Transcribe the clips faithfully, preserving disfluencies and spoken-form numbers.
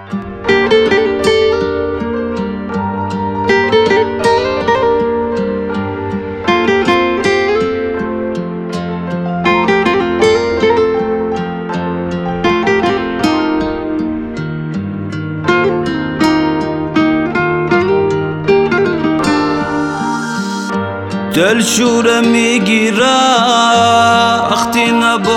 دل شوره میگیره وقتی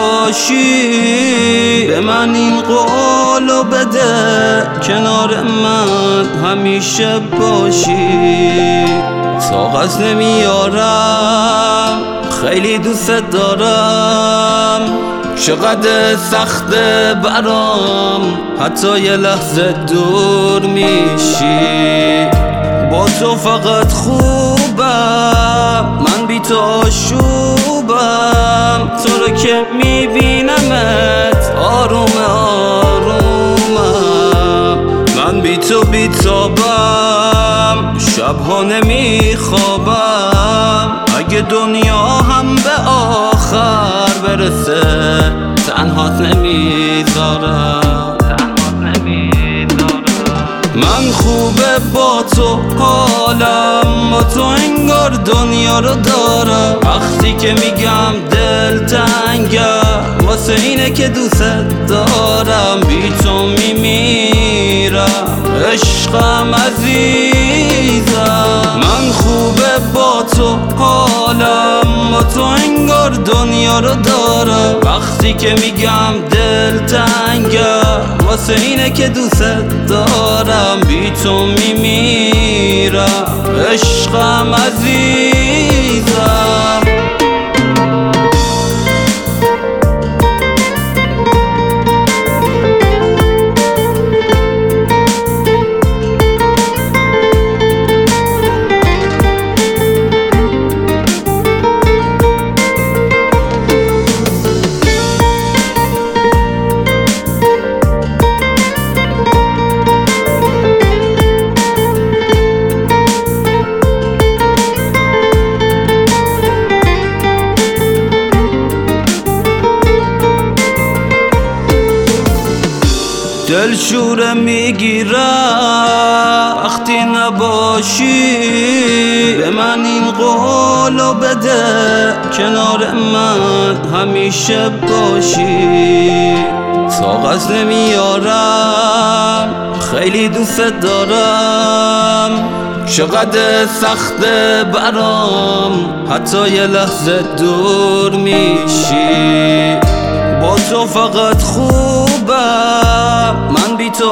نباشی، به من این قولو بده کنار من همیشه باشی. طاقت نمیارم خیلی دوست دارم، چقدر سخته برام حتی یه لحظه دور میشی. با تو فقط خوبم، من بی تو آشوبم، تو رو که میبینمت آروم آرومم. من بی تو بیتابم، شبها نمیخوابم، اگه دنیا هم به آخر برسه تنهات نمیذارم. من خوبه با تو حالم، با تو انگار دنیا رو دارم. وقتی که میگم دل تنگم واسه اینه که دوست دارم، بی تو میمیرم عشقم عزیزم. من خوبه با تو حالم، با تو انگار دنیا رو دارم. وقتی که میگم دل تنگم واسه اینه که دوست دارم، بی تو میمیرم عشقم عزیزم. دل شوره میگیره وقتی نباشی، به من این قولو بده کنار من همیشه باشی. طاقت نمیارم خیلی دوست دارم، چقدر سخته برام حتی یه لحظه دور میشی. با تو فقط خوبم، من بی تو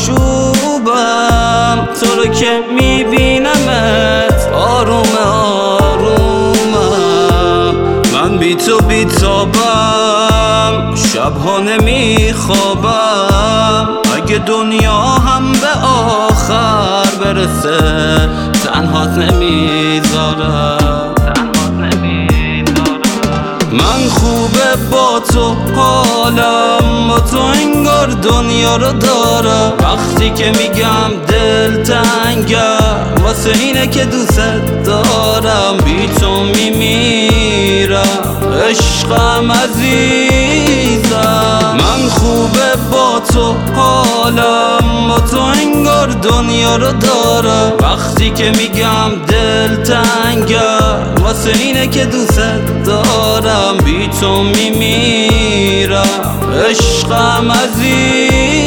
آشوبم، تو رو که میبینمت آروم آرومم. من بی تو بیتابم، شبها نمیخوابم، اگه دنیا هم به آخر برسه تنهات نمیذارم. من خوبه با تو حالم، با تو انگار دنیا رو دارم. وقتی که میگم دل تنگم واسه اینه که دوست دارم، بی تو میمیرم عشقم عزیزم. من خوبه با تو حالم، با تو انگار دنیا رو دارم. وقتی که میگم دل تنگم واسه اینه که دوست دارم، بی تو میمیرم عشقم عزیزم.